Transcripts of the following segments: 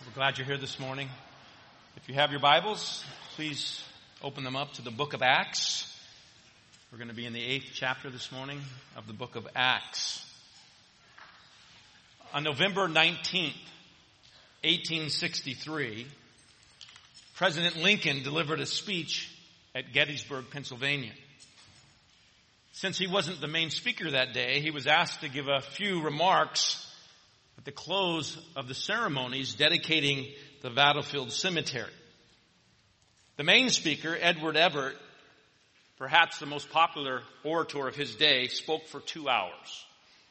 We're glad you're here this morning. If you have your Bibles, please open them up to the book of Acts. We're going to be in the 8th chapter this morning of the book of Acts. On November 19th, 1863, President Lincoln delivered a speech at Gettysburg, Pennsylvania. Since he wasn't the main speaker that day, he was asked to give a few remarks at the close of the ceremonies dedicating the battlefield cemetery. The main speaker, Edward Everett, perhaps the most popular orator of his day, spoke for 2 hours.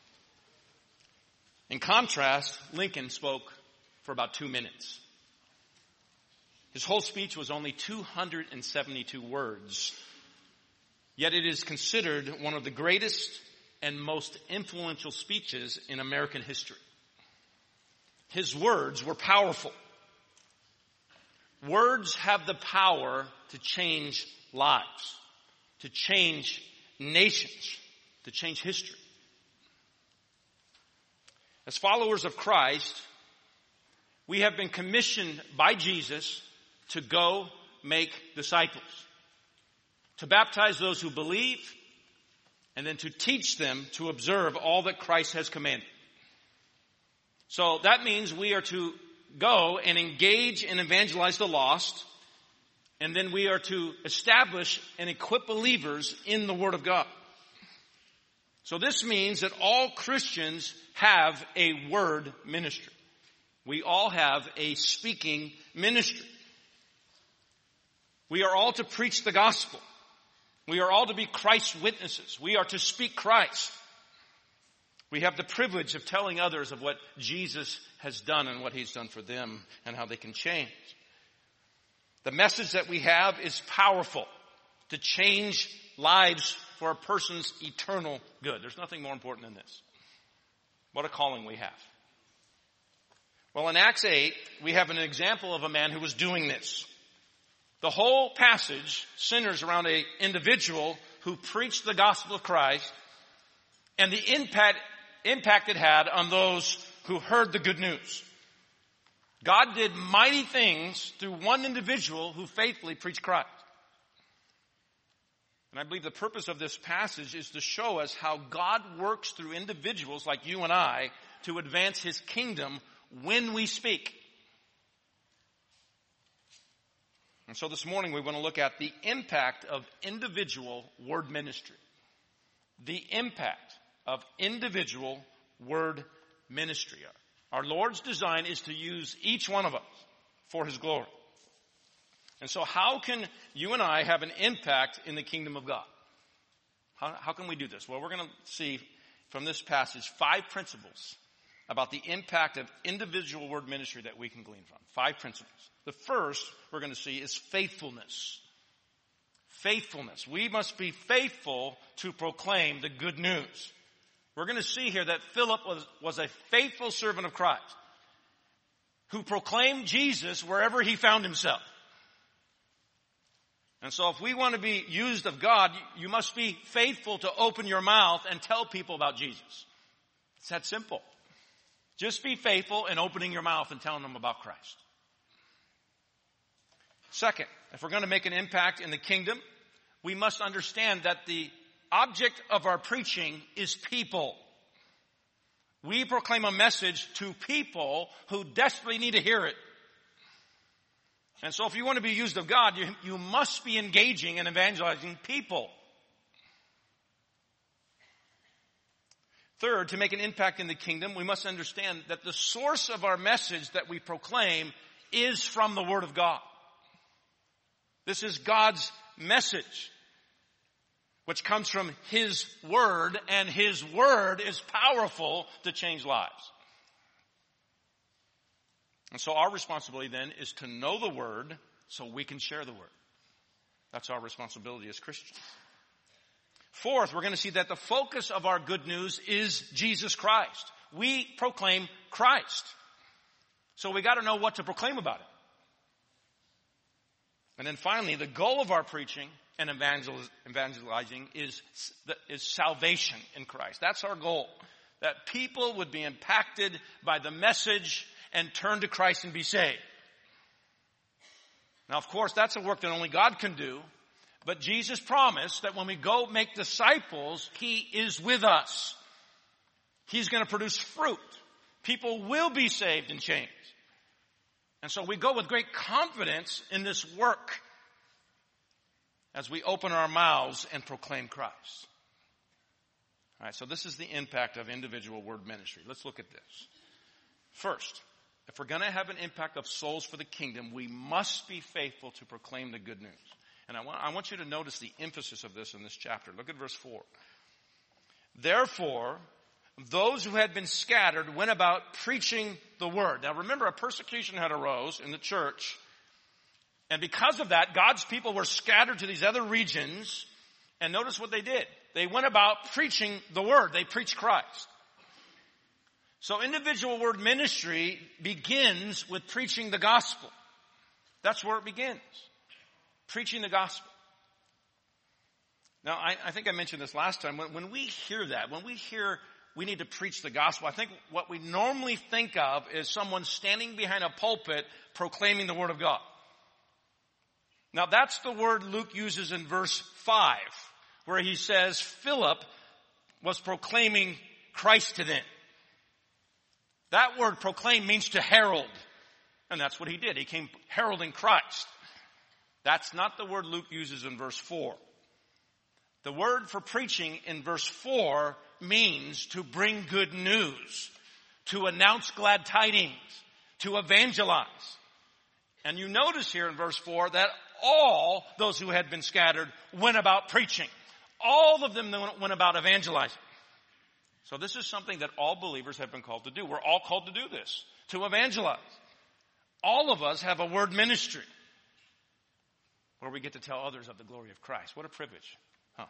In contrast, Lincoln spoke for about 2 minutes. His whole speech was only 272 words, yet it is considered one of the greatest and most influential speeches in American history. His words were powerful. Words have the power to change lives, to change nations, to change history. As followers of Christ, we have been commissioned by Jesus to go make disciples, to baptize those who believe, and then to teach them to observe all that Christ has commanded. So that means we are to go and engage and evangelize the lost, and then we are to establish and equip believers in the Word of God. So this means that all Christians have a word ministry. We all have a speaking ministry. We are all to preach the gospel. We are all to be Christ's witnesses. We are to speak Christ. We have the privilege of telling others of what Jesus has done and what He's done for them and how they can change. The message that we have is powerful to change lives for a person's eternal good. There's nothing more important than this. What a calling we have. Well, in Acts 8, we have an example of a man who was doing this. The whole passage centers around an individual who preached the gospel of Christ and the impact it had on those who heard the good news. God did mighty things through one individual who faithfully preached Christ. And I believe the purpose of this passage is to show us how God works through individuals like you and I to advance His kingdom when we speak. And so this morning we want to look at the impact of individual word ministry. The impact of individual word ministry. Our Lord's design is to use each one of us for His glory. And so how can you and I have an impact in the kingdom of God? How can we do this? Well, we're going to see from this passage 5 principles about the impact of individual word ministry that we can glean from. 5 principles. The first we're going to see is faithfulness. Faithfulness. We must be faithful to proclaim the good news. We're going to see here that Philip was a faithful servant of Christ who proclaimed Jesus wherever he found himself. And so if we want to be used of God, you must be faithful to open your mouth and tell people about Jesus. It's that simple. Just be faithful in opening your mouth and telling them about Christ. Second, if we're going to make an impact in the kingdom, we must understand that the object of our preaching is people. We proclaim a message to people who desperately need to hear it. And so if you want to be used of God, you must be engaging and evangelizing people. Third, to make an impact in the kingdom, we must understand that the source of our message that we proclaim is from the Word of God. This is God's message, which comes from His Word, and His Word is powerful to change lives. And so our responsibility then is to know the Word so we can share the Word. That's our responsibility as Christians. Fourth, we're going to see that the focus of our good news is Jesus Christ. We proclaim Christ. So we got to know what to proclaim about it. And then finally, the goal of our preaching and evangelizing is salvation in Christ. That's our goal. That people would be impacted by the message and turn to Christ and be saved. Now, of course, that's a work that only God can do. But Jesus promised that when we go make disciples, He is with us. He's going to produce fruit. People will be saved and changed. And so we go with great confidence in this work as we open our mouths and proclaim Christ. All right, so this is the impact of individual word ministry. Let's look at this. First, if we're going to have an impact of souls for the kingdom, we must be faithful to proclaim the good news. And I want you to notice the emphasis of this in this chapter. Look at verse 4. Therefore, those who had been scattered went about preaching the word. Now remember, a persecution had arose in the church. And because of that, God's people were scattered to these other regions. And notice what they did. They went about preaching the word. They preached Christ. So individual word ministry begins with preaching the gospel. That's where it begins. Preaching the gospel. Now, I think I mentioned this last time. When we hear that, when we hear we need to preach the gospel, I think what we normally think of is someone standing behind a pulpit proclaiming the word of God. Now, that's the word Luke uses in verse 5, where he says Philip was proclaiming Christ to them. That word proclaim means to herald. And that's what he did. He came heralding Christ. That's not the word Luke uses in verse 4. The word for preaching in verse 4 means to bring good news, to announce glad tidings, to evangelize. And you notice here in verse 4 that all those who had been scattered went about preaching. All of them went about evangelizing. So this is something that all believers have been called to do. We're all called to do this, to evangelize. All of us have a word ministry where we get to tell others of the glory of Christ. What a privilege. Huh?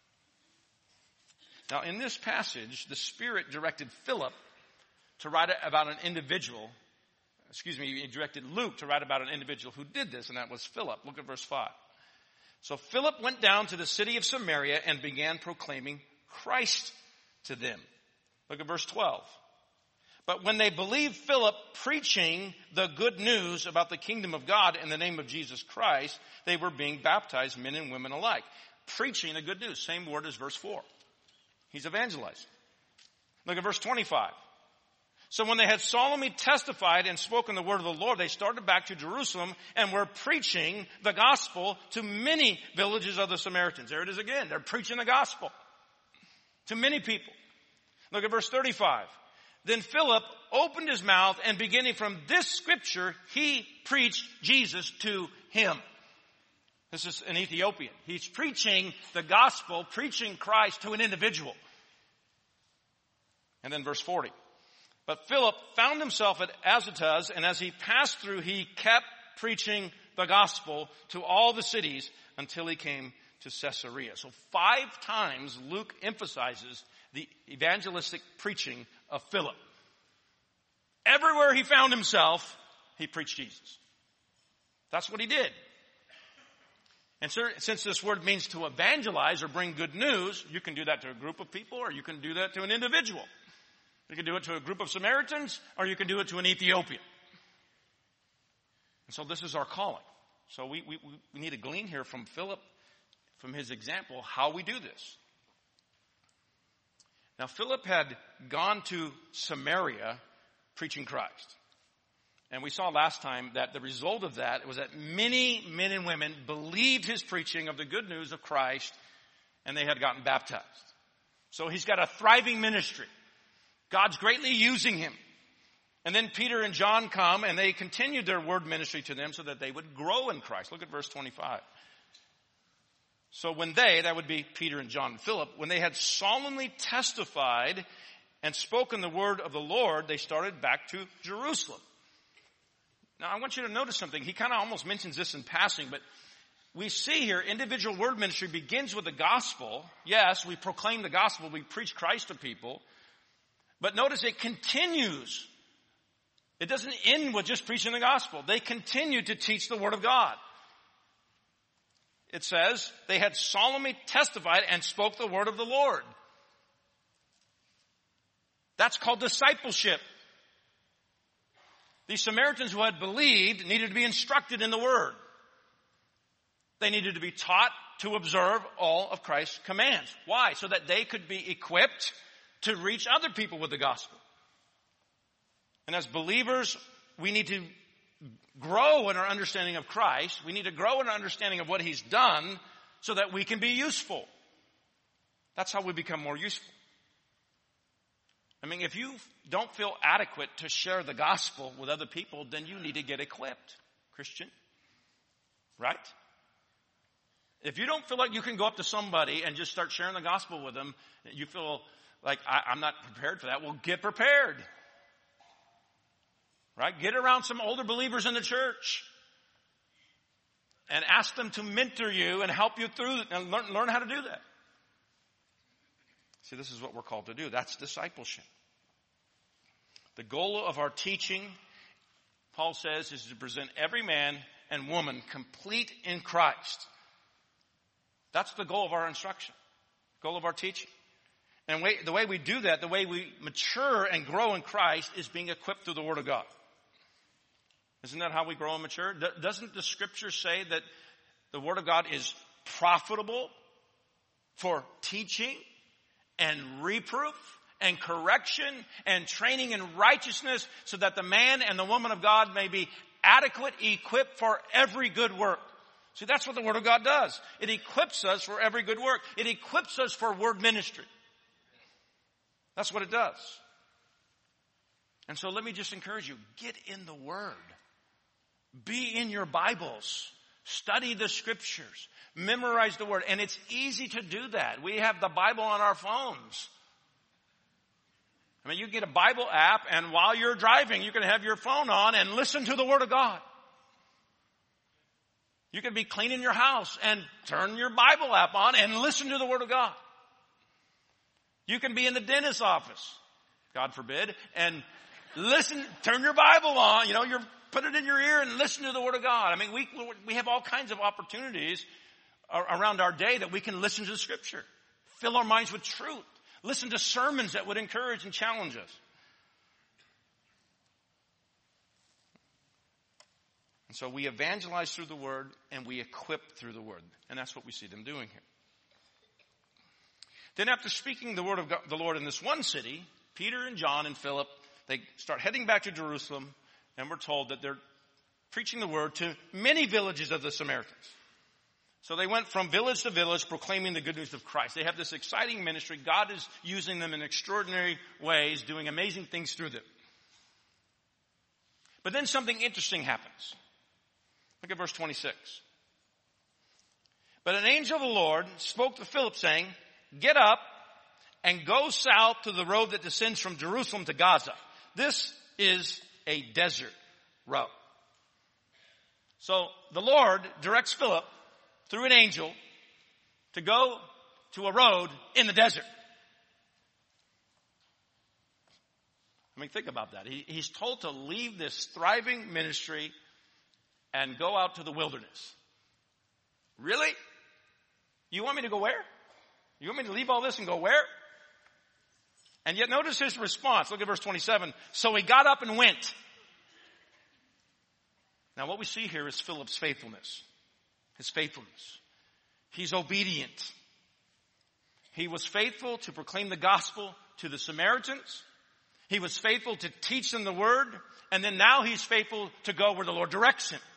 Now, in this passage, the Spirit directed Philip to write about an individual. He directed Luke to write about an individual who did this, and that was Philip. Look at verse 5. So Philip went down to the city of Samaria and began proclaiming Christ to them. Look at verse 12. But when they believed Philip preaching the good news about the kingdom of God in the name of Jesus Christ, they were being baptized, men and women alike. Preaching the good news. Same word as verse 4. He's evangelizing. Look at verse 25. So when they had solemnly testified and spoken the word of the Lord, they started back to Jerusalem and were preaching the gospel to many villages of the Samaritans. There it is again. They're preaching the gospel to many people. Look at verse 35. Then Philip opened his mouth, and beginning from this scripture, he preached Jesus to him. This is an Ethiopian. He's preaching the gospel, preaching Christ to an individual. And then verse 40. But Philip found himself at Azotus, and as he passed through, he kept preaching the gospel to all the cities until he came to Caesarea. So 5 times Luke emphasizes the evangelistic preaching of Philip. Everywhere he found himself, he preached Jesus. That's what he did. And since this word means to evangelize or bring good news, you can do that to a group of people, or you can do that to an individual. You can do it to a group of Samaritans, or you can do it to an Ethiopian. And so this is our calling. So we need to glean here from Philip, from his example, how we do this. Now, Philip had gone to Samaria preaching Christ. And we saw last time that the result of that was that many men and women believed his preaching of the good news of Christ, and they had gotten baptized. So he's got a thriving ministry. God's greatly using him. And then Peter and John come, and they continued their word ministry to them so that they would grow in Christ. Look at verse 25. So when they, that would be Peter and John and Philip, when they had solemnly testified and spoken the word of the Lord, they started back to Jerusalem. Now, I want you to notice something. He kind of almost mentions this in passing, but we see here individual word ministry begins with the gospel. Yes, we proclaim the gospel. We preach Christ to people. But notice it continues. It doesn't end with just preaching the gospel. They continue to teach the word of God. It says they had solemnly testified and spoke the word of the Lord. That's called discipleship. These Samaritans who had believed needed to be instructed in the word. They needed to be taught to observe all of Christ's commands. Why? So that they could be equipped to reach other people with the gospel. And as believers, we need to grow in our understanding of Christ. We need to grow in our understanding of what He's done so that we can be useful. That's how we become more useful. I mean, if you don't feel adequate to share the gospel with other people, then you need to get equipped, Christian. Right? If you don't feel like you can go up to somebody and just start sharing the gospel with them, you feel like, I'm not prepared for that. Well, get prepared. Right? Get around some older believers in the church and ask them to mentor you and help you through and learn how to do that. See, this is what we're called to do. That's discipleship. The goal of our teaching, Paul says, is to present every man and woman complete in Christ. That's the goal of our instruction, goal of our teaching. And the way we do that, the way we mature and grow in Christ is being equipped through the Word of God. Isn't that how we grow and mature? Doesn't the Scripture say that the Word of God is profitable for teaching and reproof and correction and training in righteousness so that the man and the woman of God may be adequate, equipped for every good work? See, that's what the Word of God does. It equips us for every good work. It equips us for word ministry. That's what it does. And so let me just encourage you, get in the Word. Be in your Bibles. Study the Scriptures. Memorize the Word. And it's easy to do that. We have the Bible on our phones. I mean, you get a Bible app, and while you're driving, you can have your phone on and listen to the Word of God. You can be cleaning your house and turn your Bible app on and listen to the Word of God. You can be in the dentist's office, God forbid, and listen, turn your Bible on, put it in your ear and listen to the Word of God. I mean, we have all kinds of opportunities around our day that we can listen to the Scripture, fill our minds with truth, listen to sermons that would encourage and challenge us. And so we evangelize through the Word and we equip through the Word. And that's what we see them doing here. Then after speaking the word of God, the Lord in this one city, Peter and John and Philip, they start heading back to Jerusalem, and we're told that they're preaching the word to many villages of the Samaritans. So they went from village to village proclaiming the good news of Christ. They have this exciting ministry. God is using them in extraordinary ways, doing amazing things through them. But then something interesting happens. Look at verse 26. But an angel of the Lord spoke to Philip, saying, "Get up and go south to the road that descends from Jerusalem to Gaza. This is a desert road." So the Lord directs Philip through an angel to go to a road in the desert. I mean, think about that. He's told to leave this thriving ministry and go out to the wilderness. Really? You want me to go where? You want me to leave all this and go where? And yet notice his response. Look at verse 27. So he got up and went. Now what we see here is Philip's faithfulness. His faithfulness. He's obedient. He was faithful to proclaim the gospel to the Samaritans. He was faithful to teach them the word. And then now he's faithful to go where the Lord directs him.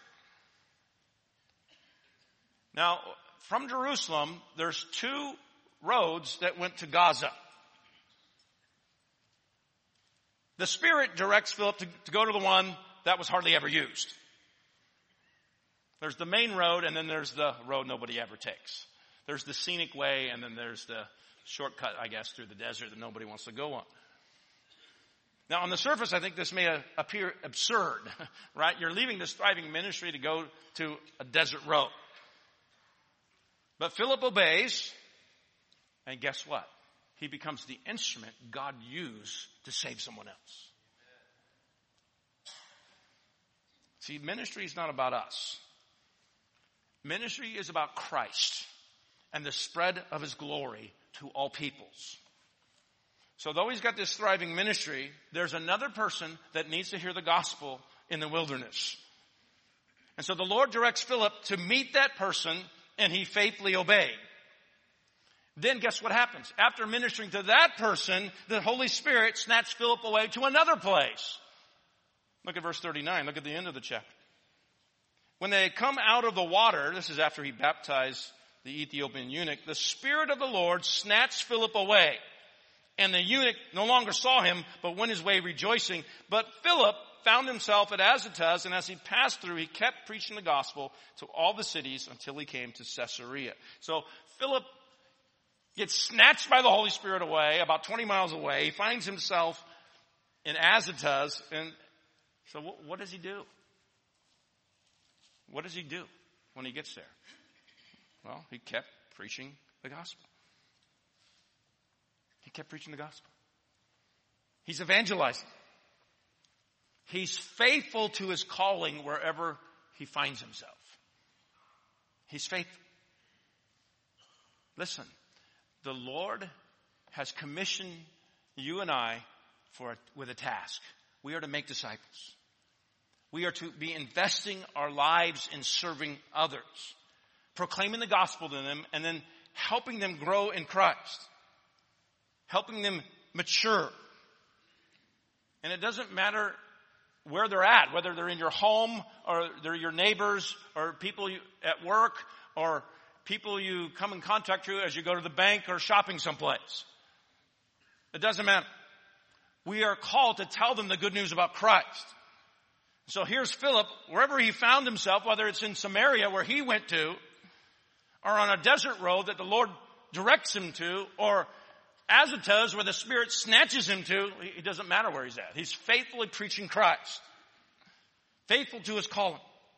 Now, from Jerusalem, there's two roads that went to Gaza. The Spirit directs Philip to go to the one that was hardly ever used. There's the main road, and then there's the road nobody ever takes. There's the scenic way, and then there's the shortcut, I guess, through the desert that nobody wants to go on. Now, on the surface, I think this may appear absurd, right? You're leaving this thriving ministry to go to a desert road. But Philip obeys, and guess what? He becomes the instrument God used to save someone else. See, ministry is not about us. Ministry is about Christ and the spread of His glory to all peoples. So though he's got this thriving ministry, there's another person that needs to hear the gospel in the wilderness. And so the Lord directs Philip to meet that person, and he faithfully obeyed. Then guess what happens? After ministering to that person, the Holy Spirit snatched Philip away to another place. Look at verse 39. Look at the end of the chapter. When they had come out of the water, this is after he baptized the Ethiopian eunuch, the Spirit of the Lord snatched Philip away. And the eunuch no longer saw him, but went his way rejoicing. But Philip found himself at Azotus, and as he passed through, he kept preaching the gospel to all the cities until he came to Caesarea. So Philip gets snatched by the Holy Spirit away, about 20 miles away. He finds himself in Azotus, and so what does he do? What does he do when he gets there? Well, he kept preaching the gospel. He kept preaching the gospel. He's evangelizing. He's faithful to his calling wherever he finds himself. He's faithful. Listen, the Lord has commissioned you and I with a task. We are to make disciples. We are to be investing our lives in serving others, proclaiming the gospel to them, and then helping them grow in Christ, helping them mature. And it doesn't matter where they're at, whether they're in your home or they're your neighbors or people at work or people you come in contact with as you go to the bank or shopping someplace. It doesn't matter. We are called to tell them the good news about Christ. So here's Philip, wherever he found himself, whether it's in Samaria where he went to, or on a desert road that the Lord directs him to, or Azotus where the Spirit snatches him to, it doesn't matter where he's at. He's faithfully preaching Christ. Faithful to his calling.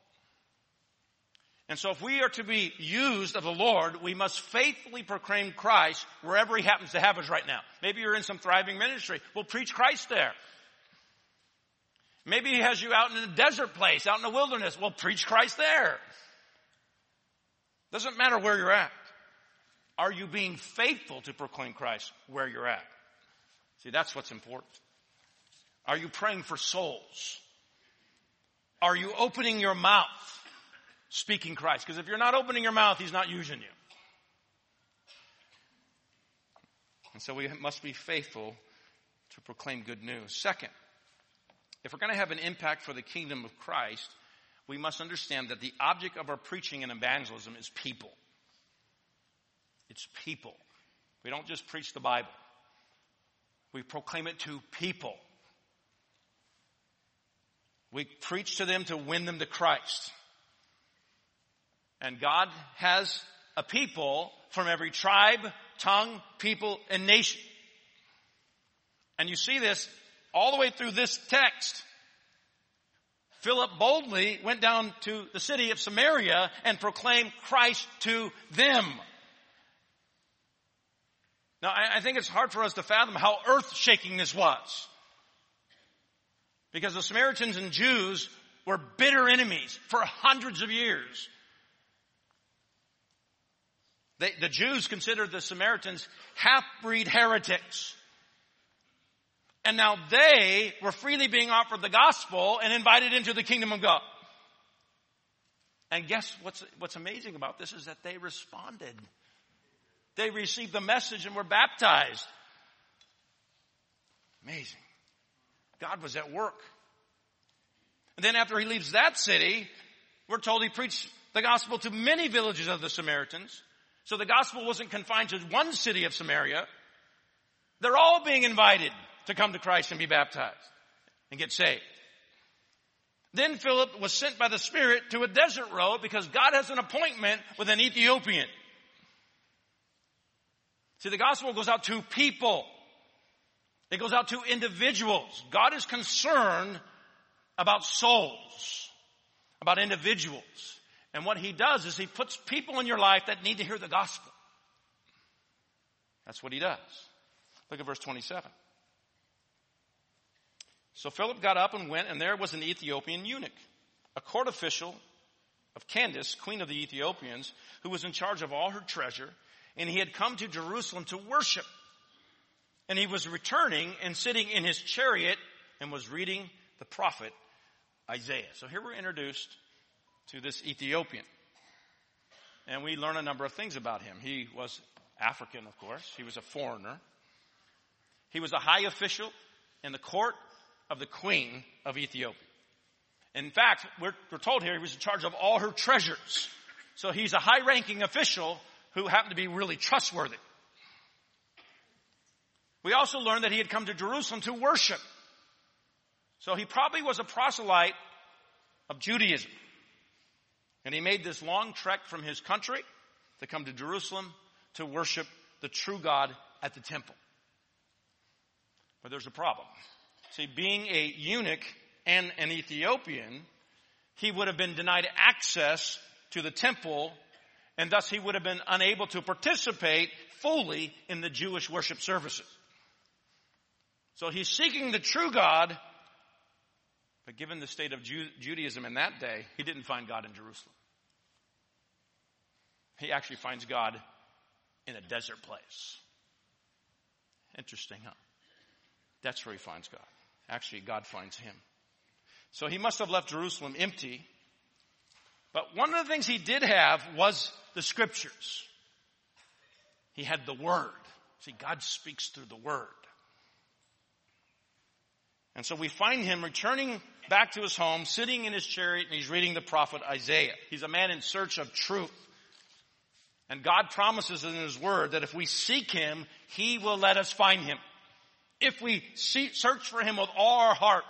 And so if we are to be used of the Lord, we must faithfully proclaim Christ wherever he happens to have us right now. Maybe you're in some thriving ministry. We'll preach Christ there. Maybe he has you out in a desert place, out in the wilderness. We'll preach Christ there. Doesn't matter where you're at. Are you being faithful to proclaim Christ where you're at? See, that's what's important. Are you praying for souls? Are you opening your mouth, speaking Christ? Because if you're not opening your mouth, he's not using you. And so we must be faithful to proclaim good news. Second, if we're going to have an impact for the kingdom of Christ, we must understand that the object of our preaching and evangelism is people. It's people. We don't just preach the Bible. We proclaim it to people. We preach to them to win them to Christ. And God has a people from every tribe, tongue, people, and nation. And you see this all the way through this text. Philip boldly went down to the city of Samaria and proclaimed Christ to them. Now, I think it's hard for us to fathom how earth-shaking this was. Because the Samaritans and Jews were bitter enemies for hundreds of years. The Jews considered the Samaritans half-breed heretics. And now they were freely being offered the gospel and invited into the kingdom of God. And guess what's amazing about this is that they responded. They received the message and were baptized. Amazing. God was at work. And then after he leaves that city, we're told he preached the gospel to many villages of the Samaritans. So the gospel wasn't confined to one city of Samaria. They're all being invited to come to Christ and be baptized and get saved. Then Philip was sent by the Spirit to a desert road because God has an appointment with an Ethiopian. See, the gospel goes out to people. It goes out to individuals. God is concerned about souls, about individuals. And what he does is he puts people in your life that need to hear the gospel. That's what he does. Look at verse 27. So Philip got up and went, and there was an Ethiopian eunuch, a court official of Candace, queen of the Ethiopians, who was in charge of all her treasure. And he had come to Jerusalem to worship. And he was returning and sitting in his chariot and was reading the prophet Isaiah. So here we're introduced to this Ethiopian. And we learn a number of things about him. He was African, of course. He was a foreigner. He was a high official in the court of the queen of Ethiopia. In fact, we're told here he was in charge of all her treasures. So he's a high-ranking official who happened to be really trustworthy. We also learned that he had come to Jerusalem to worship. So he probably was a proselyte of Judaism. And he made this long trek from his country to come to Jerusalem to worship the true God at the temple. But there's a problem. See, being a eunuch and an Ethiopian, he would have been denied access to the temple, and thus he would have been unable to participate fully in the Jewish worship services. So he's seeking the true God, but given the state of Judaism in that day, he didn't find God in Jerusalem. He actually finds God in a desert place. Interesting, huh? That's where he finds God. Actually, God finds him. So he must have left Jerusalem empty. But one of the things he did have was the scriptures. He had the word. See, God speaks through the word. And so we find him returning back to his home, sitting in his chariot, and he's reading the prophet Isaiah. He's a man in search of truth. And God promises in his word that if we seek him, he will let us find him. If we search for him with all our heart.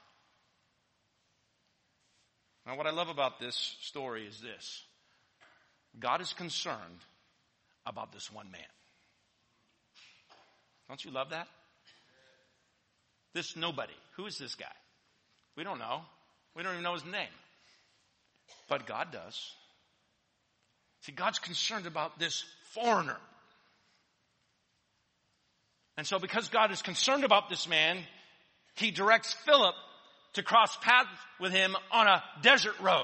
Now, what I love about this story is this. God is concerned about this one man. Don't you love that? This nobody. Who is this guy? We don't know. We don't even know his name. But God does. See, God's concerned about this foreigner. And so because God is concerned about this man, he directs Philip to cross paths with him on a desert road.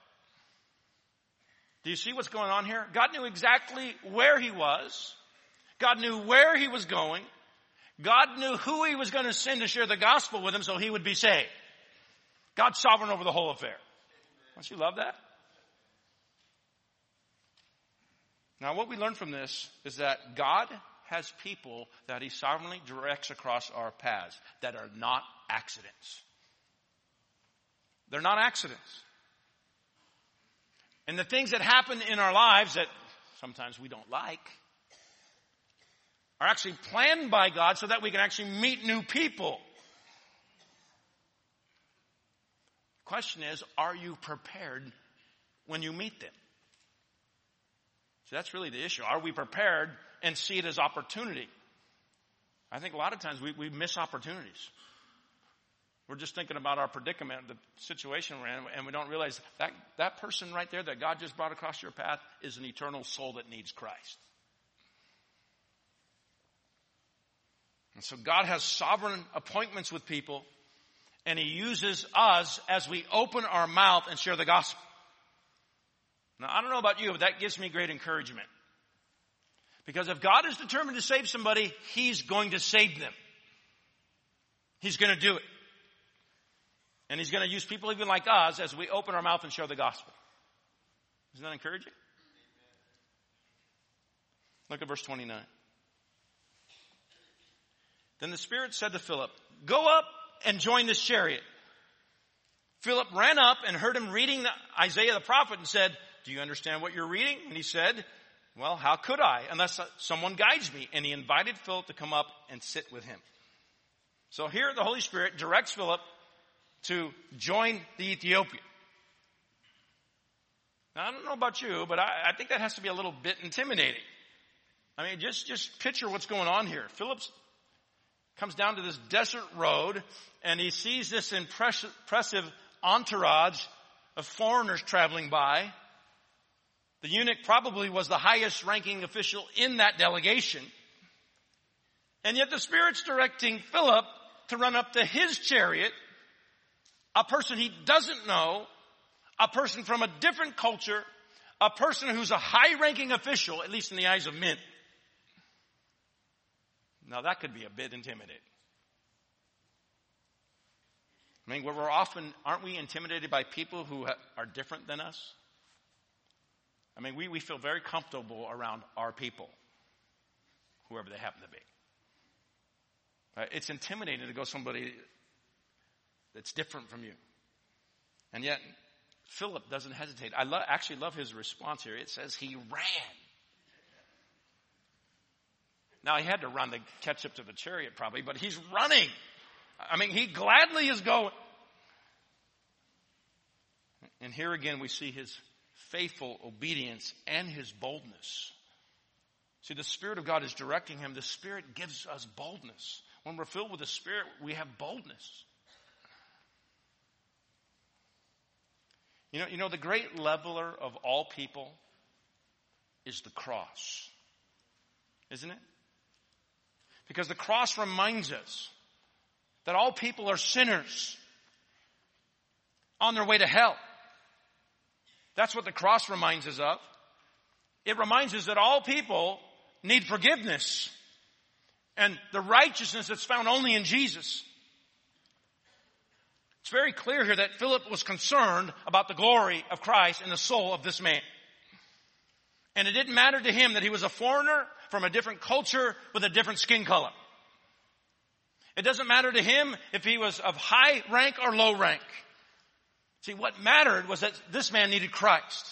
Do you see what's going on here? God knew exactly where he was. God knew where he was going. God knew who he was going to send to share the gospel with him so he would be saved. God's sovereign over the whole affair. Don't you love that? Now, what we learn from this is that God has people that he sovereignly directs across our paths that are not accidents. They're not accidents. And the things that happen in our lives that sometimes we don't like are actually planned by God so that we can actually meet new people. The question is, are you prepared when you meet them? So that's really the issue. Are we prepared and see it as opportunity? I think a lot of times we miss opportunities. We're just thinking about our predicament, the situation we're in, and we don't realize that person right there that God just brought across your path is an eternal soul that needs Christ. And so God has sovereign appointments with people, and he uses us as we open our mouth and share the gospel. Now, I don't know about you, but that gives me great encouragement. Because if God is determined to save somebody, he's going to save them. He's going to do it. And he's going to use people even like us as we open our mouth and share the gospel. Isn't that encouraging? Look at verse 29. Then the Spirit said to Philip, "Go up and join this chariot." Philip ran up and heard him reading Isaiah the prophet and said, "Do you understand what you're reading?" And he said, "Well, how could I unless someone guides me?" And he invited Philip to come up and sit with him. So here the Holy Spirit directs Philip to join the Ethiopian. Now, I don't know about you, but I think that has to be a little bit intimidating. I mean, just picture what's going on here. Philip comes down to this desert road, and he sees this impressive entourage of foreigners traveling by. The eunuch probably was the highest ranking official in that delegation. And yet the Spirit's directing Philip to run up to his chariot, a person he doesn't know, a person from a different culture, a person who's a high-ranking official, at least in the eyes of men. Now that could be a bit intimidating. I mean, we're often, aren't we intimidated by people who are different than us? I mean, we feel very comfortable around our people, whoever they happen to be. It's intimidating to go somebody that's different from you. And yet, Philip doesn't hesitate. I actually love his response here. It says he ran. Now, he had to run to catch up to the chariot probably, but he's running. I mean, he gladly is going. And here again we see his faithful obedience and his boldness. See, the Spirit of God is directing him. The Spirit gives us boldness. When we're filled with the Spirit, we have boldness. You know, the great leveler of all people is the cross. Isn't it? Because the cross reminds us that all people are sinners on their way to hell. That's what the cross reminds us of. It reminds us that all people need forgiveness and the righteousness that's found only in Jesus. It's very clear here that Philip was concerned about the glory of Christ in the soul of this man. And it didn't matter to him that he was a foreigner from a different culture with a different skin color. It doesn't matter to him if he was of high rank or low rank. See, what mattered was that this man needed Christ.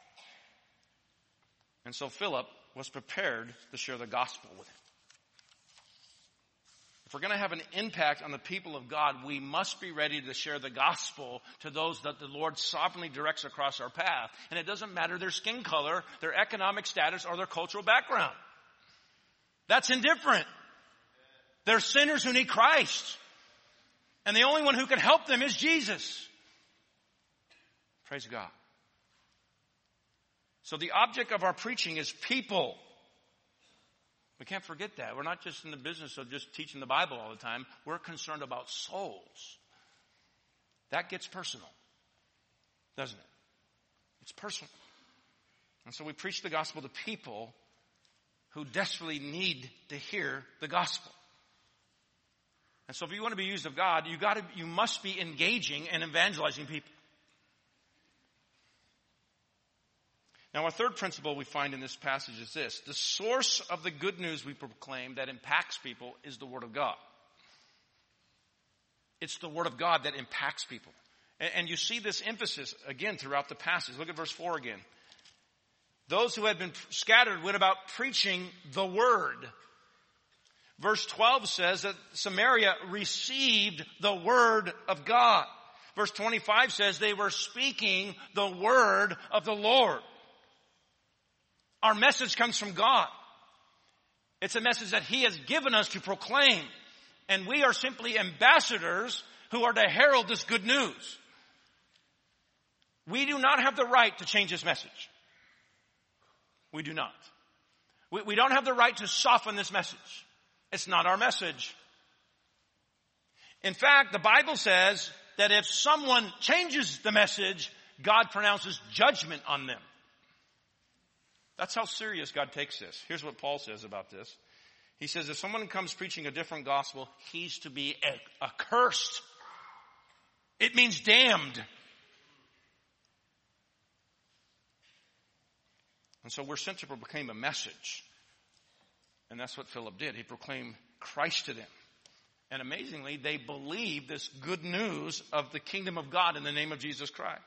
And so Philip was prepared to share the gospel with him. If we're going to have an impact on the people of God, we must be ready to share the gospel to those that the Lord sovereignly directs across our path. And it doesn't matter their skin color, their economic status, or their cultural background. That's indifferent. They're sinners who need Christ. And the only one who can help them is Jesus. Praise God. So the object of our preaching is people. We can't forget that. We're not just in the business of just teaching the Bible all the time. We're concerned about souls. That gets personal, doesn't it? It's personal. And so we preach the gospel to people who desperately need to hear the gospel. And so if you want to be used of God, you must be engaging and evangelizing people. Now, our third principle we find in this passage is this. The source of the good news we proclaim that impacts people is the Word of God. It's the Word of God that impacts people. And you see this emphasis again throughout the passage. Look at verse 4 again. Those who had been scattered went about preaching the Word. Verse 12 says that Samaria received the Word of God. Verse 25 says they were speaking the Word of the Lord. Our message comes from God. It's a message that He has given us to proclaim. And we are simply ambassadors who are to herald this good news. We do not have the right to change this message. We do not. We don't have the right to soften this message. It's not our message. In fact, the Bible says that if someone changes the message, God pronounces judgment on them. That's how serious God takes this. Here's what Paul says about this. He says if someone comes preaching a different gospel, he's to be accursed. It means damned. And so we're sent to proclaim a message. And that's what Philip did. He proclaimed Christ to them. And amazingly, they believed this good news of the kingdom of God in the name of Jesus Christ.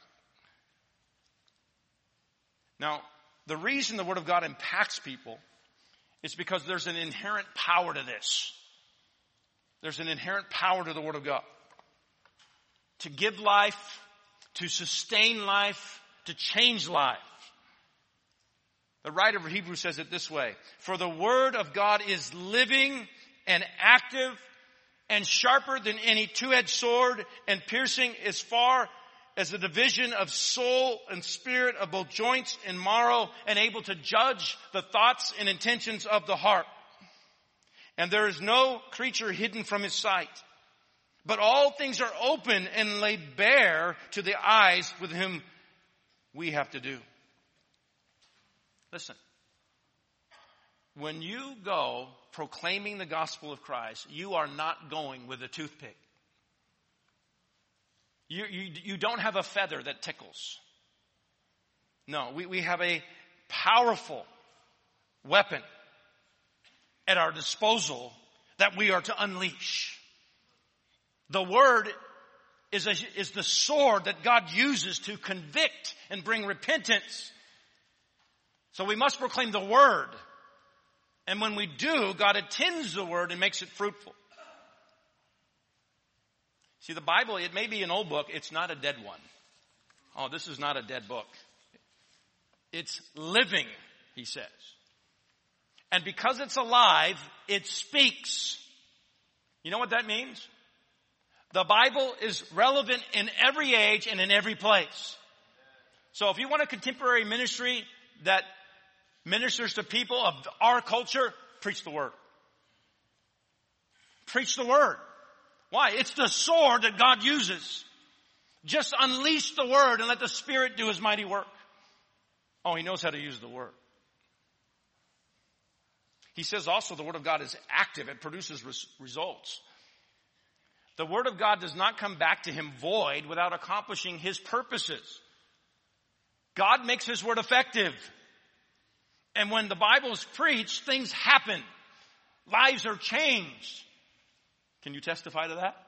Now, the reason the Word of God impacts people is because there's an inherent power to this. There's an inherent power to the Word of God. To give life, to sustain life, to change life. The writer of Hebrews says it this way. For the Word of God is living and active and sharper than any two-edged sword and piercing as far as the division of soul and spirit, of both joints and marrow, and able to judge the thoughts and intentions of the heart. And there is no creature hidden from His sight, but all things are open and laid bare to the eyes with whom we have to do. Listen, when you go proclaiming the gospel of Christ, you are not going with a toothpick. You don't have a feather that tickles. No, we have a powerful weapon at our disposal that we are to unleash. The word is the sword that God uses to convict and bring repentance. So we must proclaim the word. And when we do, God attends the word and makes it fruitful. See, the Bible, it may be an old book. It's not a dead one. Oh, this is not a dead book. It's living, he says. And because it's alive, it speaks. You know what that means? The Bible is relevant in every age and in every place. So if you want a contemporary ministry that ministers to people of our culture, preach the word. Preach the word. Why? It's the sword that God uses. Just unleash the word and let the Spirit do his mighty work. Oh, he knows how to use the word. He says also the word of God is active. It produces results. The word of God does not come back to him void without accomplishing his purposes. God makes his word effective. And when the Bible is preached, things happen. Lives are changed. Can you testify to that?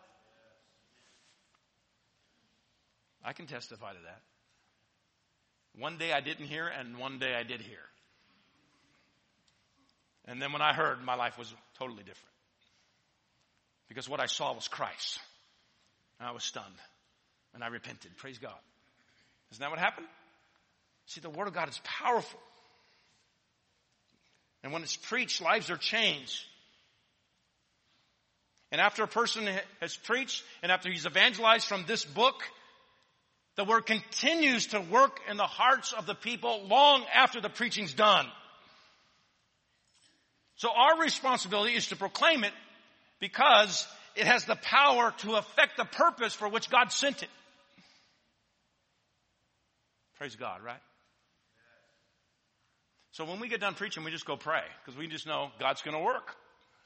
I can testify to that. One day I didn't hear, and one day I did hear. And then when I heard, my life was totally different. Because what I saw was Christ. And I was stunned. And I repented. Praise God. Isn't that what happened? See, the Word of God is powerful. And when it's preached, lives are changed. And after a person has preached, and after he's evangelized from this book, the Word continues to work in the hearts of the people long after the preaching's done. So our responsibility is to proclaim it because it has the power to affect the purpose for which God sent it. Praise God, right? So when we get done preaching, we just go pray because we just know God's going to work.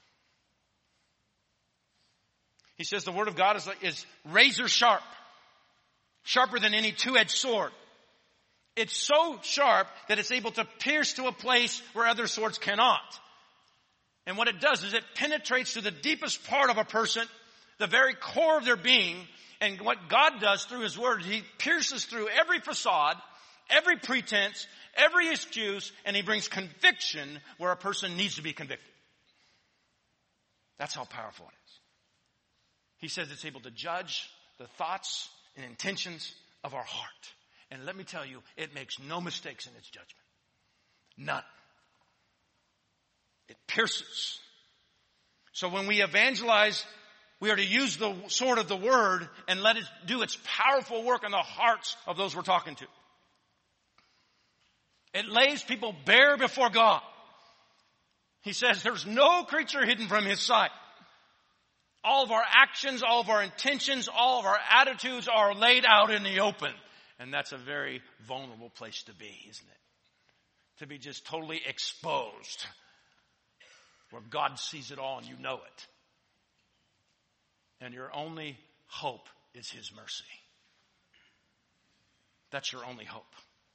He says the Word of God is razor sharp, sharper than any two-edged sword. It's so sharp that it's able to pierce to a place where other swords cannot. And what it does is it penetrates to the deepest part of a person, the very core of their being. And what God does through his word, he pierces through every facade, every pretense, every excuse, and he brings conviction where a person needs to be convicted. That's how powerful it is. He says it's able to judge the thoughts and intentions of our heart. And let me tell you, it makes no mistakes in its judgment. None. It pierces. So when we evangelize, we are to use the sword of the word and let it do its powerful work in the hearts of those we're talking to. It lays people bare before God. He says there's no creature hidden from his sight. All of our actions, all of our intentions, all of our attitudes are laid out in the open. And that's a very vulnerable place to be, isn't it? To be just totally exposed. Where God sees it all and you know it. And your only hope is his mercy. That's your only hope.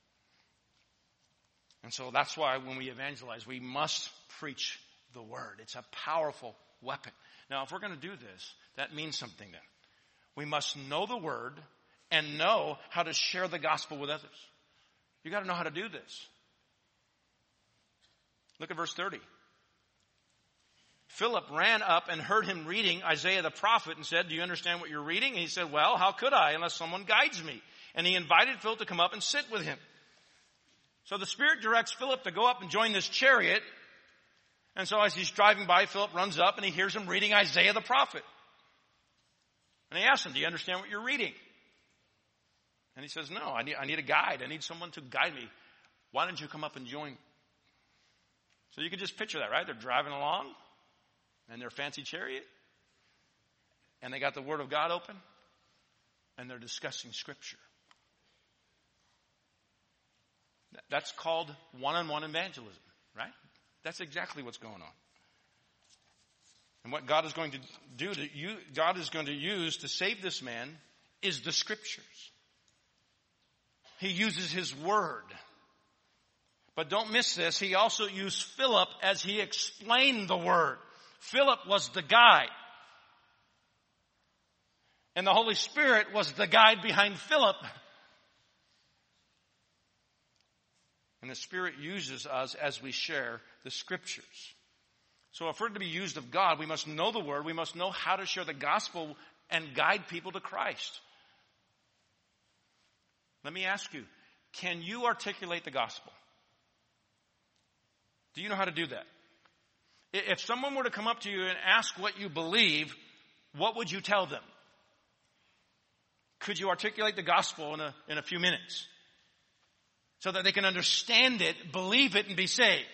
And so that's why when we evangelize, we must preach the word. It's a powerful weapon. Now, if we're going to do this, that means something then. We must know the word and know how to share the gospel with others. You got to know how to do this. Look at verse 30. Philip ran up and heard him reading Isaiah the prophet and said, "Do you understand what you're reading?" And he said, "Well, how could I unless someone guides me?" And he invited Philip to come up and sit with him. So the Spirit directs Philip to go up and join this chariot. And so as he's driving by, Philip runs up and he hears him reading Isaiah the prophet. And he asks him, "Do you understand what you're reading?" And he says, "No, I need a guide. I need someone to guide me. Why don't you come up and join?" So you can just picture that, right? They're driving along in their fancy chariot. And they got the Word of God open. And they're discussing Scripture. That's called one-on-one evangelism, right? That's exactly what's going on. And what God is going to do God is going to use to save this man is the Scriptures. He uses His Word. But don't miss this. He also used Philip as he explained the Word. Philip was the guide. And the Holy Spirit was the guide behind Philip. And the Spirit uses us as we share the Scriptures. So if we're to be used of God, we must know the Word. We must know how to share the gospel and guide people to Christ. Let me ask you, can you articulate the gospel? Do you know how to do that? If someone were to come up to you and ask what you believe, what would you tell them? Could you articulate the gospel in a few minutes so that they can understand it, believe it, and be saved?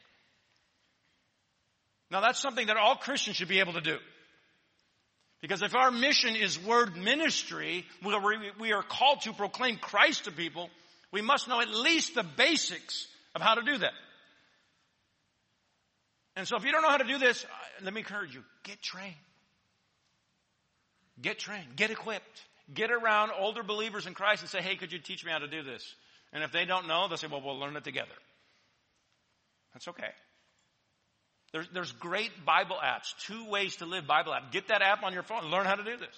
Now that's something that all Christians should be able to do. Because if our mission is word ministry, we are called to proclaim Christ to people, we must know at least the basics of how to do that. And so if you don't know how to do this, let me encourage you, get trained. Get trained. Get equipped. Get around older believers in Christ and say, hey, could you teach me how to do this? And if they don't know, they'll say, well, we'll learn it together. That's okay. There's great Bible apps, 2 Ways to Live Bible app. Get that app on your phone and learn how to do this.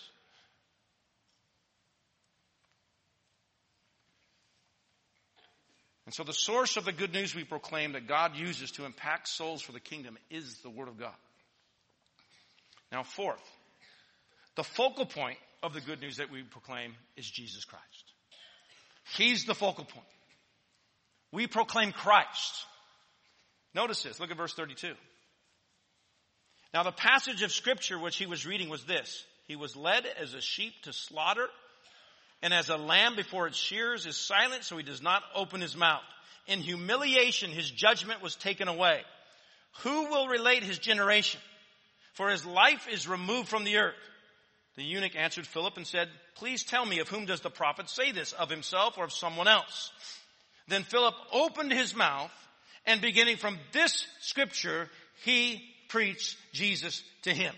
And so the source of the good news we proclaim that God uses to impact souls for the kingdom is the Word of God. Now, fourth, the focal point of the good news that we proclaim is Jesus Christ. He's the focal point. We proclaim Christ. Notice this. Look at verse 32. Now the passage of Scripture which he was reading was this. He was led as a sheep to slaughter, and as a lamb before its shearers is silent, so he does not open his mouth. In humiliation his judgment was taken away. Who will relate his generation? For his life is removed from the earth. The eunuch answered Philip and said, please tell me, of whom does the prophet say this, of himself or of someone else? Then Philip opened his mouth, and beginning from this scripture, he preached Jesus to him.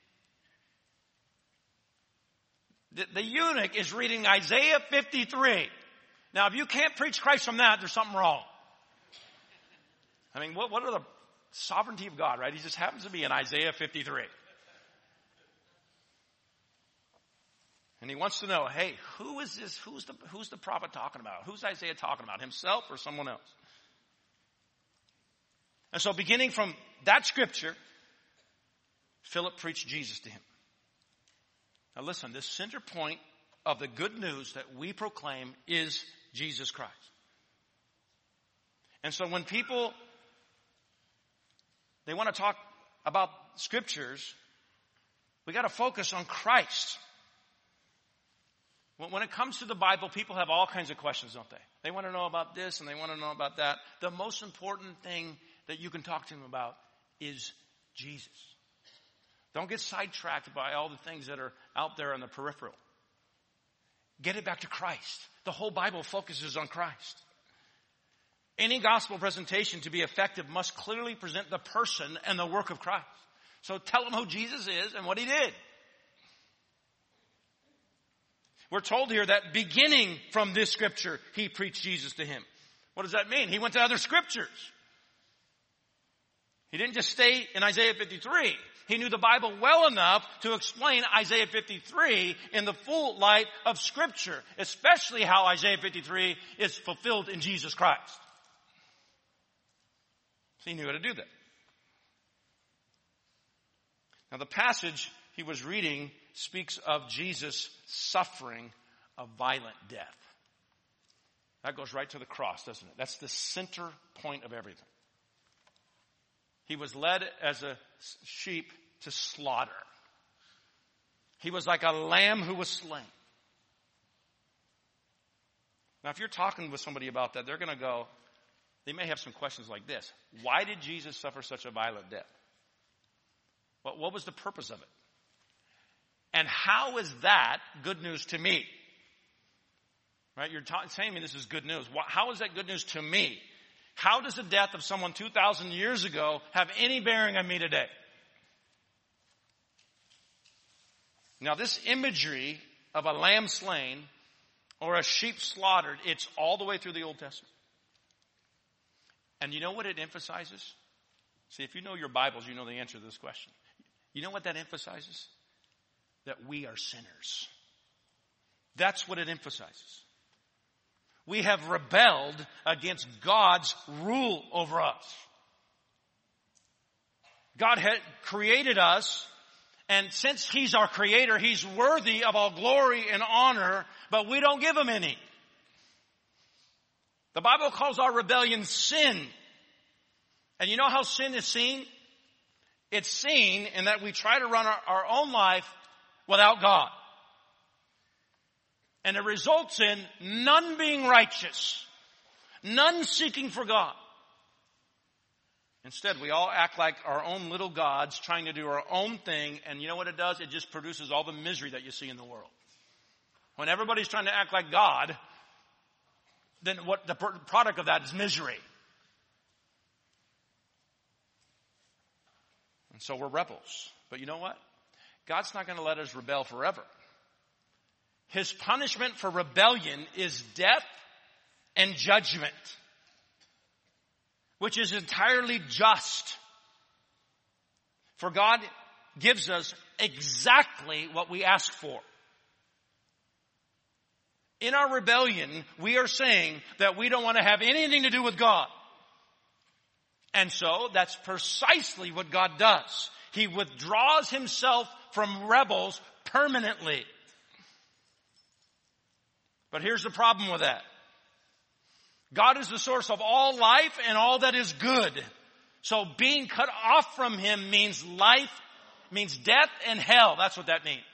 The eunuch is reading Isaiah 53. Now, if you can't preach Christ from that, there's something wrong. I mean, what are the sovereignty of God, right? He just happens to be in Isaiah 53. And he wants to know, hey, who is this? Who's the prophet talking about? Who's Isaiah talking about? Himself or someone else? And so beginning from that scripture, Philip preached Jesus to him. Now listen, the center point of the good news that we proclaim is Jesus Christ. And so when people, they want to talk about scriptures, we got to focus on Christ. When it comes to the Bible, people have all kinds of questions, don't they? They want to know about this and they want to know about that. The most important thing that you can talk to them about is Jesus. Don't get sidetracked by all the things that are out there on the peripheral. Get it back to Christ. The whole Bible focuses on Christ. Any gospel presentation to be effective must clearly present the person and the work of Christ. So tell them who Jesus is and what he did. We're told here that beginning from this scripture, he preached Jesus to him. What does that mean? He went to other scriptures. He didn't just stay in Isaiah 53. He knew the Bible well enough to explain Isaiah 53 in the full light of Scripture, especially how Isaiah 53 is fulfilled in Jesus Christ. So he knew how to do that. Now the passage he was reading speaks of Jesus suffering a violent death. That goes right to the cross, doesn't it? That's the center point of everything. He was led as a sheep to slaughter. He was like a lamb who was slain. Now, if you're talking with somebody about that, they're going to go, they may have some questions like this. Why did Jesus suffer such a violent death? What was the purpose of it? And how is that good news to me? Right? You're saying to me this is good news. How is that good news to me? How does the death of someone 2,000 years ago have any bearing on me today? Now, this imagery of a lamb slain or a sheep slaughtered. It's all the way through the Old Testament. And you know what it emphasizes? See, if you know your Bibles, you know the answer to this question. You know what that emphasizes? That we are sinners. That's what it emphasizes. We have rebelled against God's rule over us. God had created us, and since He's our Creator, He's worthy of all glory and honor, but we don't give Him any. The Bible calls our rebellion sin. And you know how sin is seen? It's seen in that we try to run our own life without God. And it results in none being righteous, none seeking for God. Instead, we all act like our own little gods, trying to do our own thing, and you know what it does? It just produces all the misery that you see in the world. When everybody's trying to act like God, then what the product of that is misery. And so we're rebels. But you know what? God's not going to let us rebel forever. His punishment for rebellion is death and judgment, which is entirely just. For God gives us exactly what we ask for. In our rebellion, we are saying that we don't want to have anything to do with God. And so that's precisely what God does. He withdraws Himself from rebels permanently. But here's the problem with that. God is the source of all life and all that is good. So being cut off from Him means life, means death and hell. That's what that means.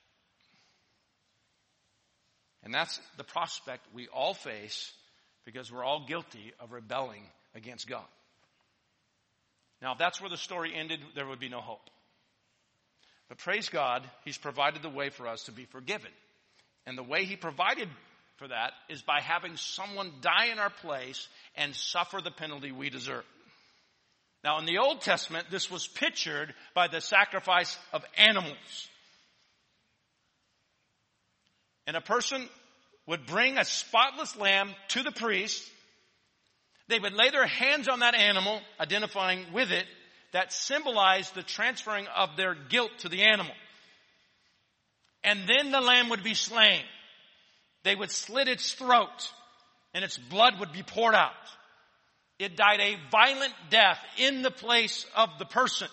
And that's the prospect we all face because we're all guilty of rebelling against God. Now, if that's where the story ended, there would be no hope. But praise God, He's provided the way for us to be forgiven. And the way He provided for that is by having someone die in our place and suffer the penalty we deserve. Now, in the Old Testament, this was pictured by the sacrifice of animals. And a person would bring a spotless lamb to the priest. They would lay their hands on that animal, identifying with it, that symbolized the transferring of their guilt to the animal. And then the lamb would be slain. They would slit its throat, and its blood would be poured out. It died a violent death in the place of the person.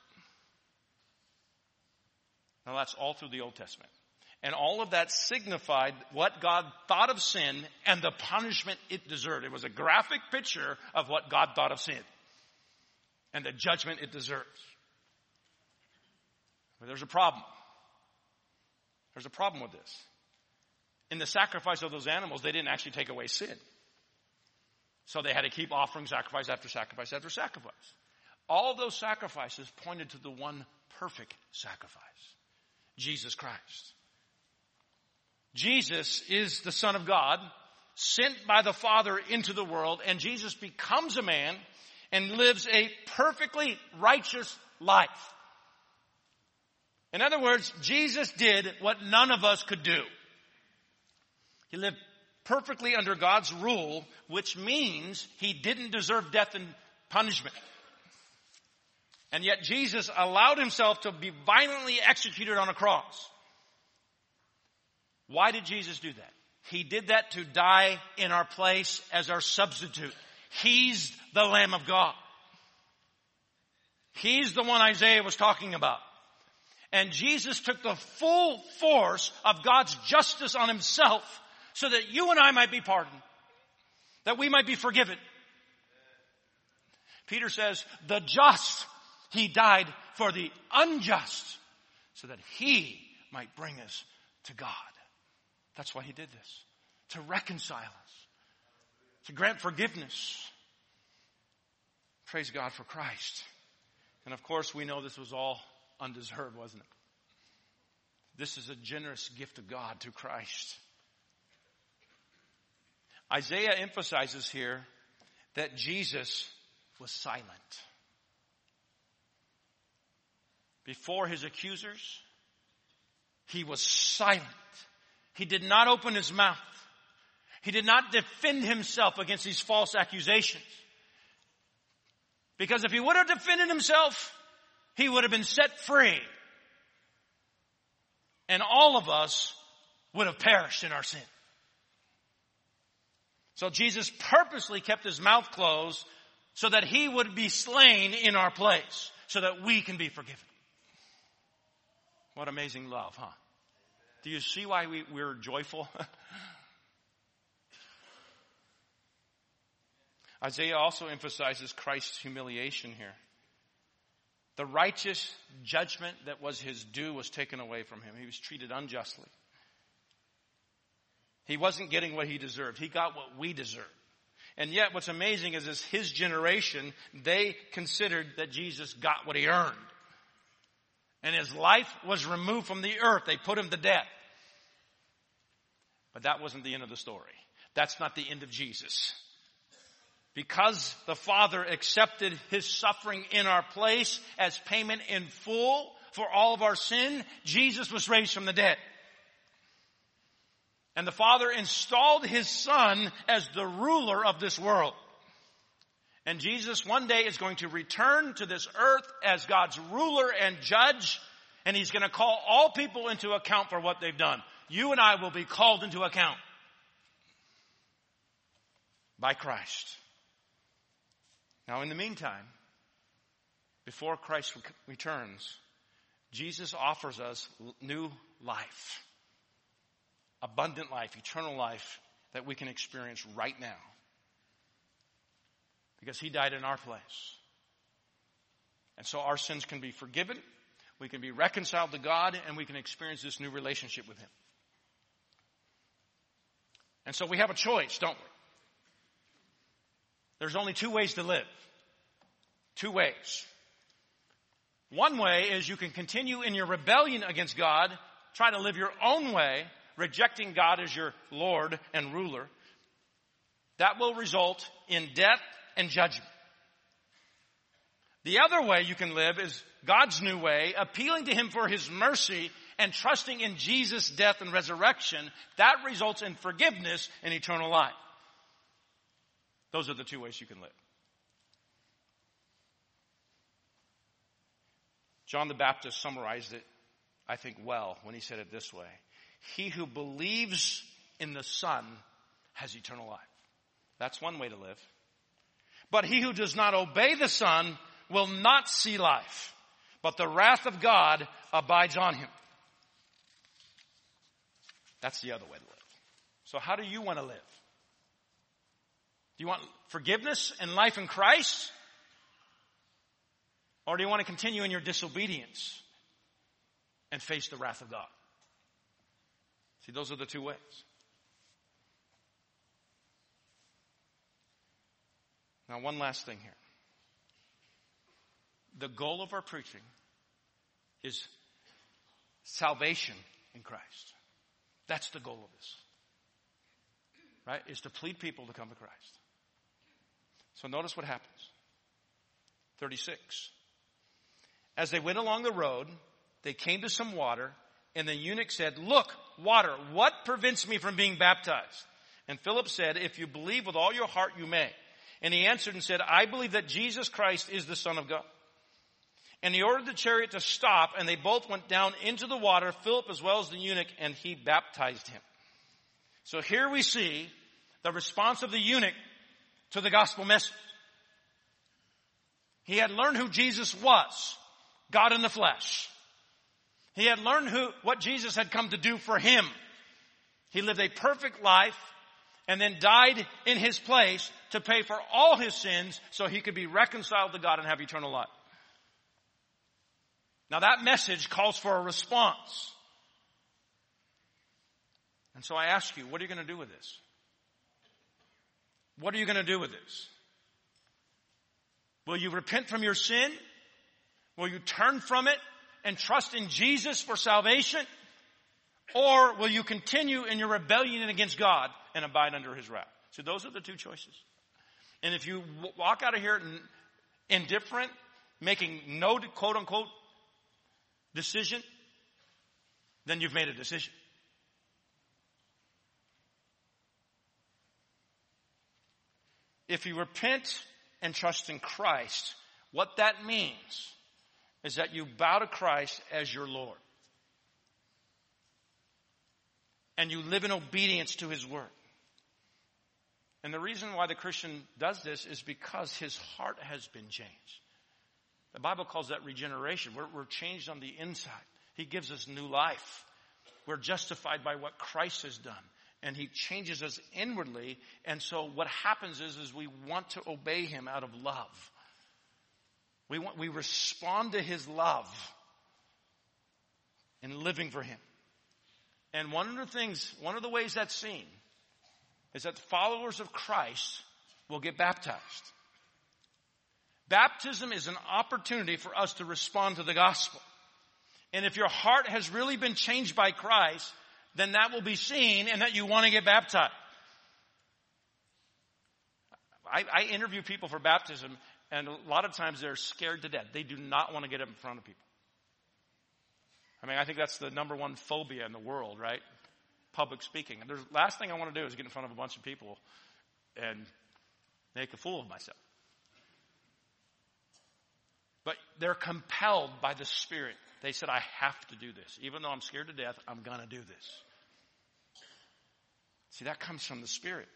Now that's all through the Old Testament. And all of that signified what God thought of sin and the punishment it deserved. It was a graphic picture of what God thought of sin and the judgment it deserves. But there's a problem. There's a problem with this. In the sacrifice of those animals, they didn't actually take away sin. So they had to keep offering sacrifice after sacrifice after sacrifice. All of those sacrifices pointed to the one perfect sacrifice, Jesus Christ. Jesus is the Son of God, sent by the Father into the world, and Jesus becomes a man and lives a perfectly righteous life. In other words, Jesus did what none of us could do. He lived perfectly under God's rule, which means He didn't deserve death and punishment. And yet Jesus allowed Himself to be violently executed on a cross. Why did Jesus do that? He did that to die in our place as our substitute. He's the Lamb of God. He's the one Isaiah was talking about. And Jesus took the full force of God's justice on Himself so that you and I might be pardoned, that we might be forgiven. Peter says, the just, He died for the unjust so that He might bring us to God. That's why He did this. To reconcile us. To grant forgiveness. Praise God for Christ. And of course we know this was all undeserved, wasn't it? This is a generous gift of God through Christ. Isaiah emphasizes here that Jesus was silent. Before His accusers, He was silent. He did not open his mouth. He did not defend himself against these false accusations. Because if he would have defended himself, he would have been set free. And all of us would have perished in our sin. So Jesus purposely kept his mouth closed so that he would be slain in our place, so that we can be forgiven. What amazing love, huh? Do you see why we're joyful? Isaiah also emphasizes Christ's humiliation here. The righteous judgment that was his due was taken away from him. He was treated unjustly. He wasn't getting what he deserved. He got what we deserved. And yet what's amazing is his generation, they considered that Jesus got what he earned. And his life was removed from the earth. They put him to death. But that wasn't the end of the story. That's not the end of Jesus. Because the Father accepted his suffering in our place as payment in full for all of our sin, Jesus was raised from the dead. And the Father installed his Son as the ruler of this world. And Jesus one day is going to return to this earth as God's ruler and judge. And he's going to call all people into account for what they've done. You and I will be called into account by Christ. Now, in the meantime, before Christ returns, Jesus offers us new life, abundant life, eternal life that we can experience right now. Because he died in our place. And so our sins can be forgiven, we can be reconciled to God, and we can experience this new relationship with him. And so we have a choice, don't we? There's only two ways to live. Two ways. One way is you can continue in your rebellion against God, try to live your own way, rejecting God as your Lord and ruler. That will result in death and judgment. The other way you can live is God's new way, appealing to him for his mercy and trusting in Jesus' death and resurrection. That results in forgiveness and eternal life. Those are the two ways you can live. John the Baptist summarized it, I think, well when he said it this way. He who believes in the Son has eternal life. That's one way to live. But he who does not obey the Son will not see life, but the wrath of God abides on him. That's the other way to live. So how do you want to live? Do you want forgiveness and life in Christ? Or do you want to continue in your disobedience and face the wrath of God? See, those are the two ways. Now, one last thing here. The goal of our preaching is salvation in Christ. That's the goal of this. Right? Is to plead people to come to Christ. So notice what happens. 36. As they went along the road, they came to some water, and the eunuch said, "Look, water, what prevents me from being baptized?" And Philip said, "If you believe with all your heart, you may." And he answered and said, "I believe that Jesus Christ is the Son of God." And he ordered the chariot to stop, and they both went down into the water, Philip as well as the eunuch, and he baptized him. So here we see the response of the eunuch to the gospel message. He had learned who Jesus was, God in the flesh. He had learned what Jesus had come to do for him. He lived a perfect life and then died in his place to pay for all his sins so he could be reconciled to God and have eternal life. Now that message calls for a response. And so I ask you, what are you going to do with this? What are you going to do with this? Will you repent from your sin? Will you turn from it and trust in Jesus for salvation? Or will you continue in your rebellion against God and abide under his wrath? So those are the two choices. And if you walk out of here indifferent, making no quote unquote decision, then you've made a decision. if you repent and trust in Christ, what that means is that you bow to Christ as your Lord. And you live in obedience to his word. And the reason why the Christian does this is because his heart has been changed. The Bible calls that regeneration. We're changed on the inside. He gives us new life. We're justified by what Christ has done. And he changes us inwardly. And so what happens is we want to obey him out of love. We respond to his love in living for him. And one of the ways that's seen is that followers of Christ will get baptized. Baptism is an opportunity for us to respond to the gospel. And if your heart has really been changed by Christ, then that will be seen and that you want to get baptized. I interview people for baptism, and a lot of times they're scared to death. They do not want to get up in front of people. I mean, I think that's the number one phobia in the world, right? Public speaking. And the last thing I want to do is get in front of a bunch of people and make a fool of myself. But they're compelled by the Spirit. They said, I have to do this. Even though I'm scared to death, I'm going to do this. See, that comes from the Spirit.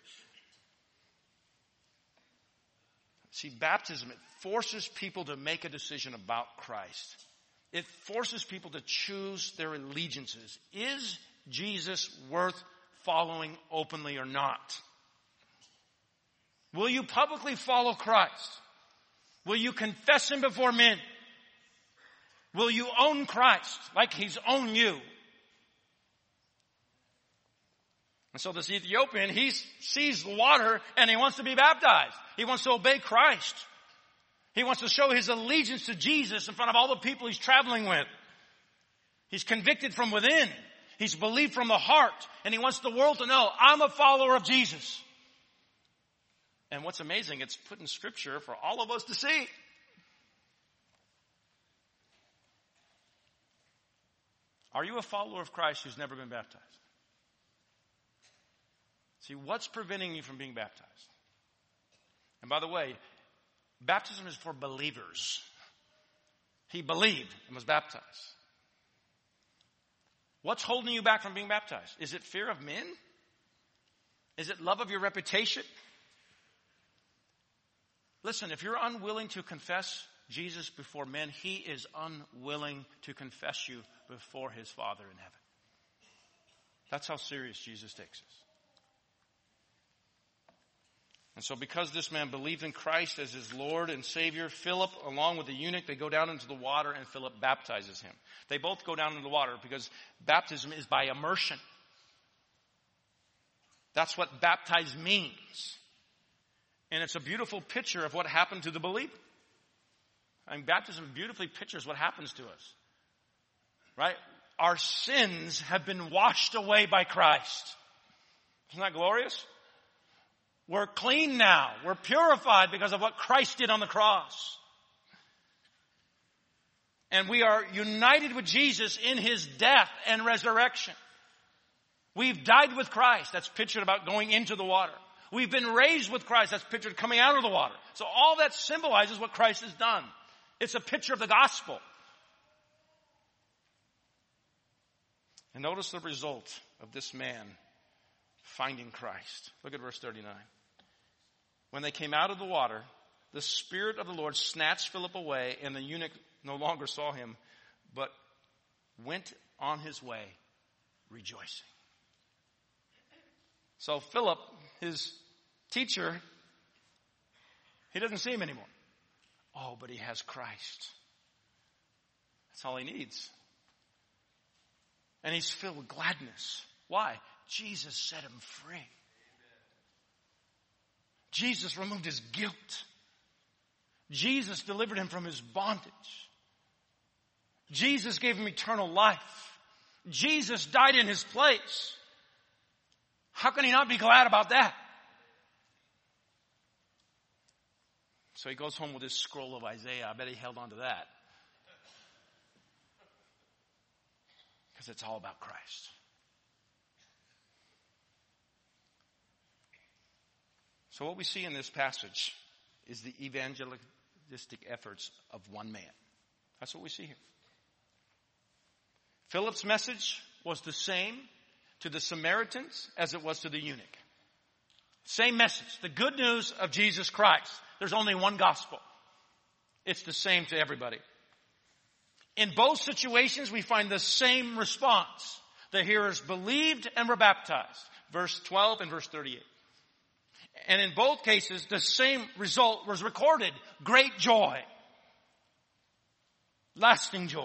See, baptism, it forces people to make a decision about Christ. It forces people to choose their allegiances. Is Jesus worth following openly or not? Will you publicly follow Christ? Will you confess him before men? Will you own Christ like he's owned you? And so this Ethiopian, he sees the water and he wants to be baptized. He wants to obey Christ. He wants to show his allegiance to Jesus in front of all the people he's traveling with. He's convicted from within. He's believed from the heart. And he wants the world to know, I'm a follower of Jesus. And what's amazing, it's put in Scripture for all of us to see. Are you a follower of Christ who's never been baptized? See, what's preventing you from being baptized? And by the way, baptism is for believers. He believed and was baptized. What's holding you back from being baptized? Is it fear of men? Is it love of your reputation? Listen, if you're unwilling to confess Jesus before men, he is unwilling to confess you before his Father in heaven. That's how serious Jesus takes us. And so because this man believed in Christ as his Lord and Savior, Philip, along with the eunuch, they go down into the water and Philip baptizes him. They both go down into the water because baptism is by immersion. That's what baptize means. And it's a beautiful picture of what happened to the believer. I mean, baptism beautifully pictures what happens to us. Right? Our sins have been washed away by Christ. Isn't that glorious? We're clean now. We're purified because of what Christ did on the cross. And we are united with Jesus in his death and resurrection. We've died with Christ. That's pictured about going into the water. We've been raised with Christ. That's pictured coming out of the water. So all that symbolizes what Christ has done. It's a picture of the gospel. And notice the result of this man finding Christ. Look at verse 39. When they came out of the water, the Spirit of the Lord snatched Philip away, and the eunuch no longer saw him, but went on his way rejoicing. So Philip, his teacher, he doesn't see him anymore. Oh, but he has Christ. That's all he needs. And he's filled with gladness. Why? Jesus set him free. Jesus removed his guilt. Jesus delivered him from his bondage. Jesus gave him eternal life. Jesus died in his place. How can he not be glad about that? So he goes home with his scroll of Isaiah. I bet he held on to that. Because it's all about Christ. So what we see in this passage is the evangelistic efforts of one man. That's what we see here. Philip's message was the same to the Samaritans as it was to the eunuch. Same message. The good news of Jesus Christ. There's only one gospel. It's the same to everybody. In both situations, we find the same response. The hearers believed and were baptized. Verse 12 and verse 38. And in both cases, the same result was recorded. Great joy. Lasting joy.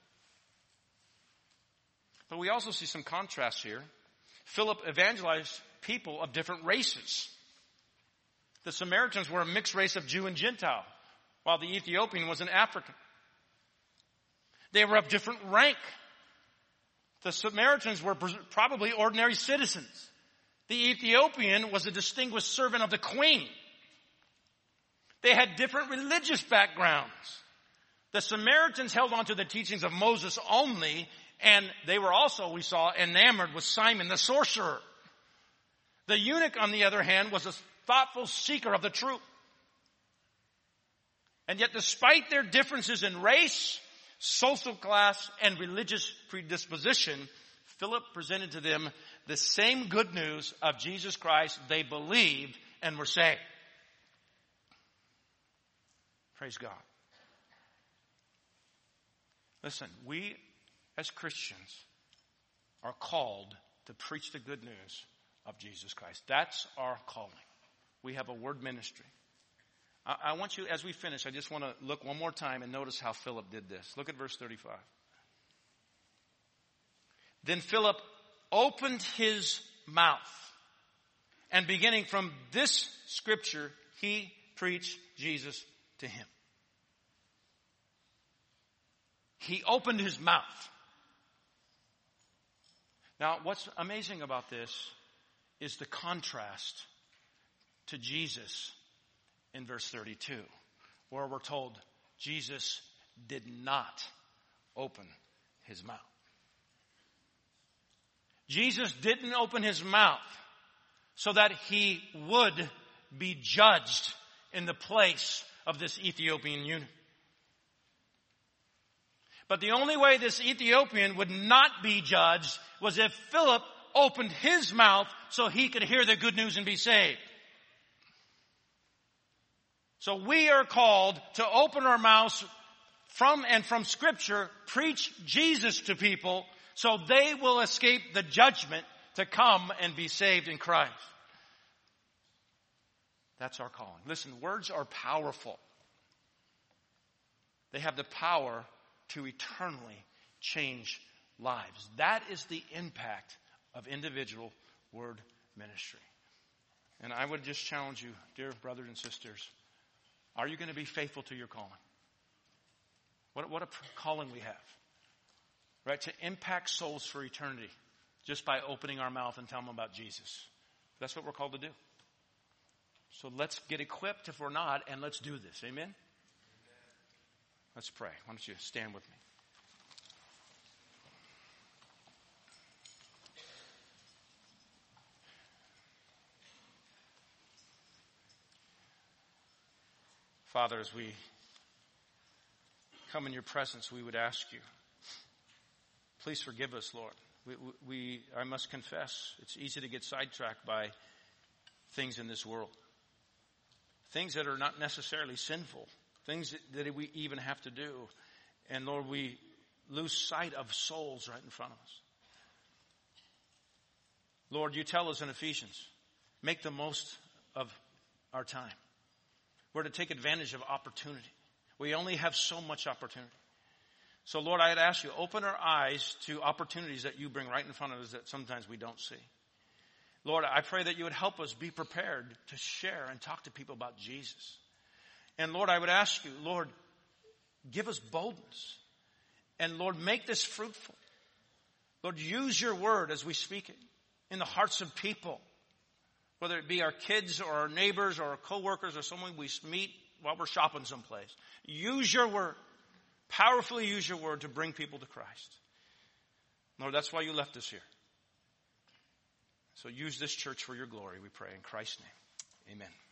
But we also see some contrast here. Philip evangelized people of different races. The Samaritans were a mixed race of Jew and Gentile, while the Ethiopian was an African. They were of different rank. The Samaritans were probably ordinary citizens. The Ethiopian was a distinguished servant of the queen. They had different religious backgrounds. The Samaritans held on to the teachings of Moses only, and they were also, we saw, enamored with Simon the sorcerer. The eunuch, on the other hand, was a thoughtful seeker of the truth. And yet, despite their differences in race, social class, and religious predisposition, Philip presented to them the same good news of Jesus Christ. They believed and were saved. Praise God. Listen, we as Christians are called to preach the good news of Jesus Christ. That's our calling. We have a word ministry. I want you, as we finish, I just want to look one more time and notice how Philip did this. Look at verse 35. Then Philip opened his mouth, and beginning from this scripture, he preached Jesus to him. He opened his mouth. Now, what's amazing about this is the contrast to Jesus in verse 32, where we're told Jesus did not open his mouth. Jesus didn't open his mouth so that he would be judged in the place of this Ethiopian eunuch. But the only way this Ethiopian would not be judged was if Philip opened his mouth so he could hear the good news and be saved. So we are called to open our mouths from Scripture, preach Jesus to people so they will escape the judgment to come and be saved in Christ. That's our calling. Listen, words are powerful. They have the power to eternally change lives. That is the impact of individual word ministry. And I would just challenge you, dear brothers and sisters, are you going to be faithful to your calling? What a calling we have. Right? To impact souls for eternity just by opening our mouth and telling them about Jesus. That's what we're called to do. So let's get equipped if we're not, and let's do this. Amen? Let's pray. Why don't you stand with me? Father, as we come in your presence, we would ask you, please forgive us, Lord. I must confess, it's easy to get sidetracked by things in this world. Things that are not necessarily sinful. Things that we even have to do. And Lord, we lose sight of souls right in front of us. Lord, you tell us in Ephesians, make the most of our time. We're to take advantage of opportunity. We only have so much opportunity. So Lord, I'd ask you, open our eyes to opportunities that you bring right in front of us that sometimes we don't see. Lord, I pray that you would help us be prepared to share and talk to people about Jesus. And Lord, I would ask you, Lord, give us boldness. And Lord, make this fruitful. Lord, use your word as we speak it in the hearts of people. Whether it be our kids or our neighbors or our coworkers or someone we meet while we're shopping someplace. Use your word. Powerfully use your word to bring people to Christ. Lord, that's why you left us here. So use this church for your glory, we pray in Christ's name. Amen.